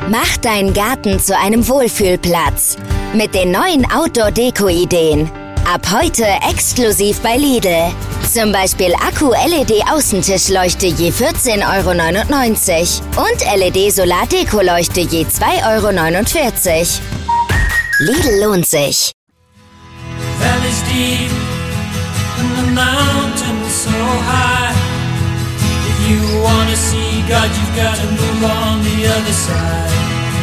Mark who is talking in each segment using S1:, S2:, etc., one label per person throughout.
S1: Mach deinen Garten zu einem Wohlfühlplatz mit den neuen Outdoor-Deko-Ideen. Ab heute exklusiv bei Lidl. Zum Beispiel Akku-LED-Außentischleuchte je 14,99 € und LED-Solar-Deko-Leuchte je 2,49 €. Lidl lohnt sich.
S2: Valleys deep and the mountains so high. If you wanna see God, you've got to move on the other side.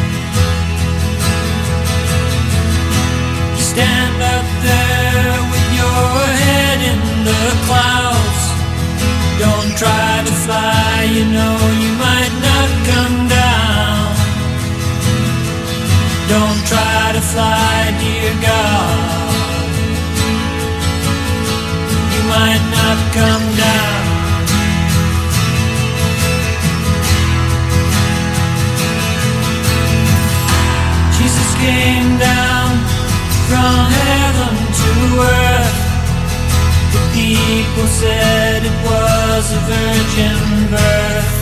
S2: You stand up there with your head in the clouds. Don't try to fly, you know you might not come down. Don't try to fly, dear God. You might not come down. Jesus came down from heaven to earth. The people said it was a virgin birth.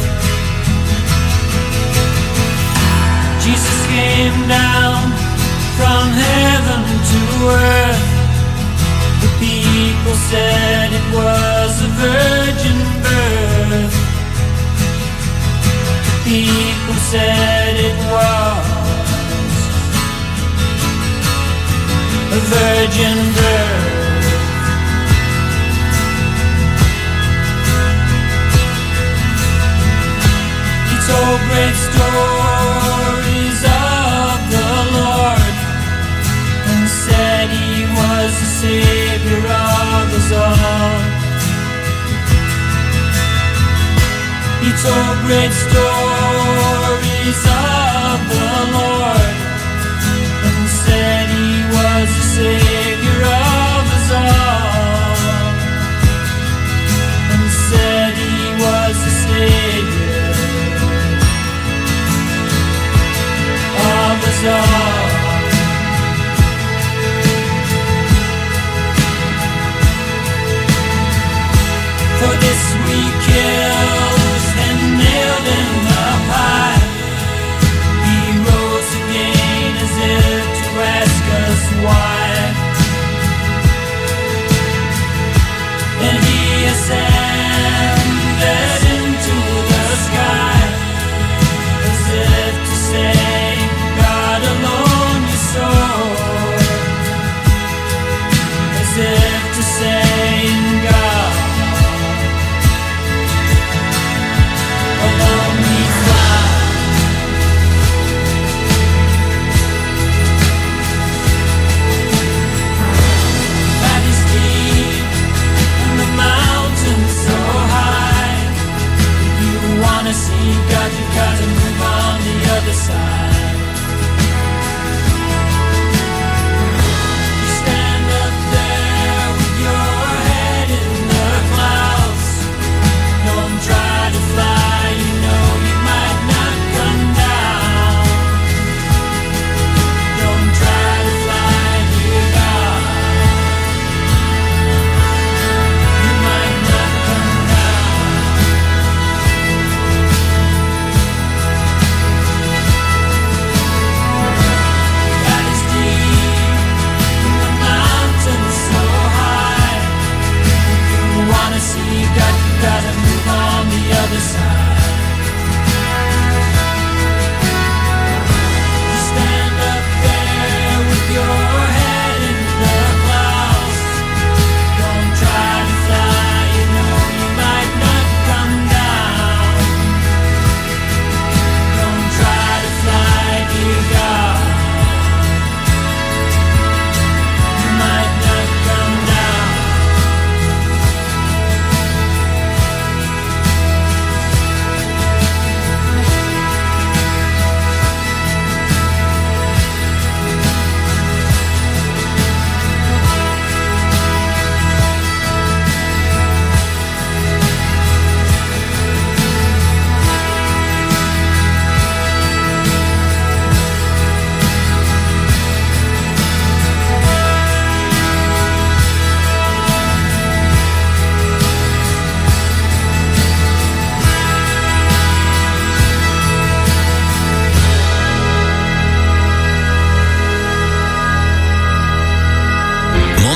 S2: Jesus came down from heaven to earth. The people said it was a virgin birth. The people said it was a virgin birth. He told great stories of the Lord and said he was the Savior of us all. He told great stories of the Lord and said he was the Savior of us all. And said he was the Savior of us all. For this we killed and nailed him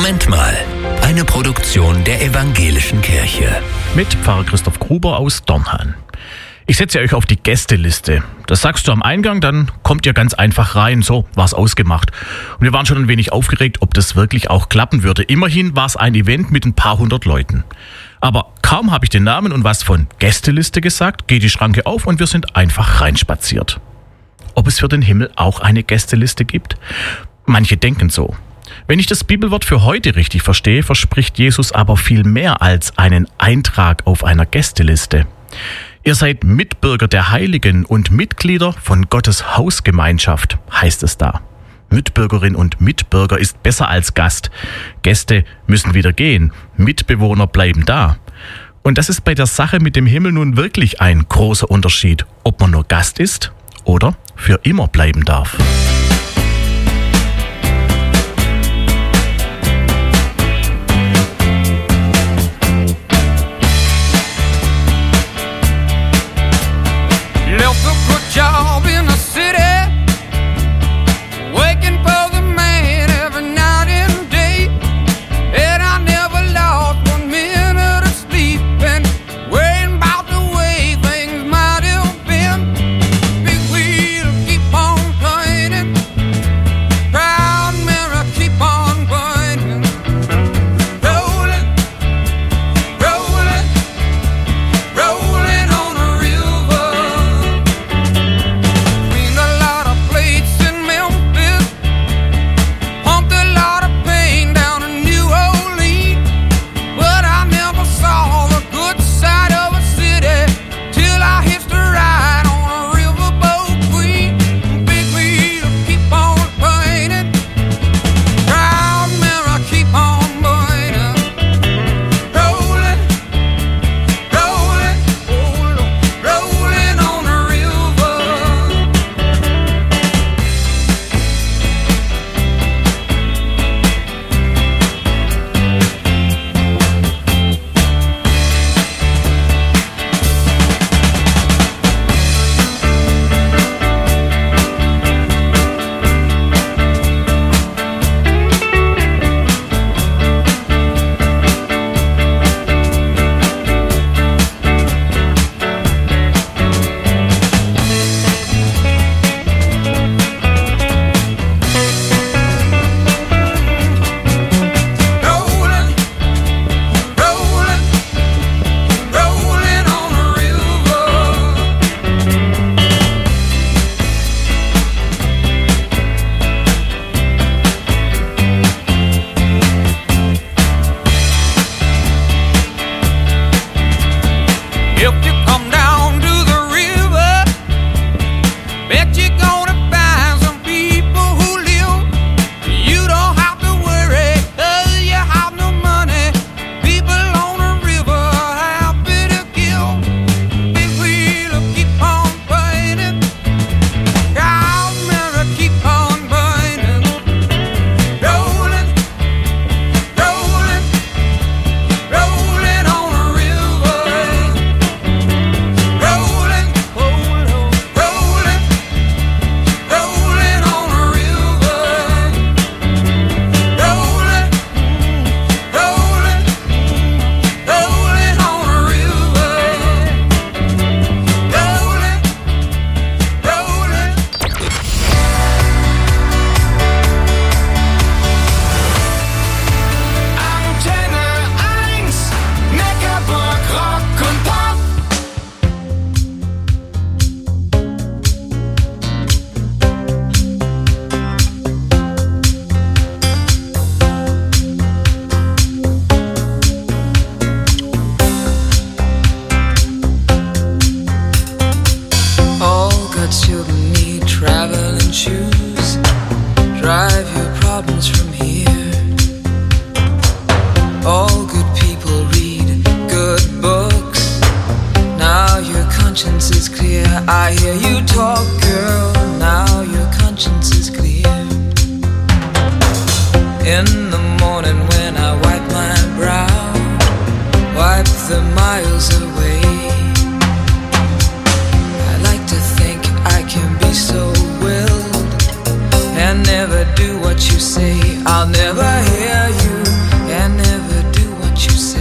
S3: Moment mal, eine Produktion der Evangelischen Kirche.
S4: Mit Pfarrer Christoph Gruber aus Dornhan. Ich setze euch auf die Gästeliste. Das sagst du am Eingang, dann kommt ihr ganz einfach rein. So war's ausgemacht. Und wir waren schon ein wenig aufgeregt, ob das wirklich auch klappen würde. Immerhin war es ein Event mit ein paar hundert Leuten. Aber kaum habe ich den Namen und was von Gästeliste gesagt, geht die Schranke auf und wir sind einfach reinspaziert. Ob es für den Himmel auch eine Gästeliste gibt? Manche denken so. Wenn ich das Bibelwort für heute richtig verstehe, verspricht Jesus aber viel mehr als einen Eintrag auf einer Gästeliste. Ihr seid Mitbürger der Heiligen und Mitglieder von Gottes Hausgemeinschaft, heißt es da. Mitbürgerin und Mitbürger ist besser als Gast. Gäste müssen wieder gehen, Mitbewohner bleiben da. Und das ist bei der Sache mit dem Himmel nun wirklich ein großer Unterschied, ob man nur Gast ist oder für immer bleiben darf.
S2: Left a good job in a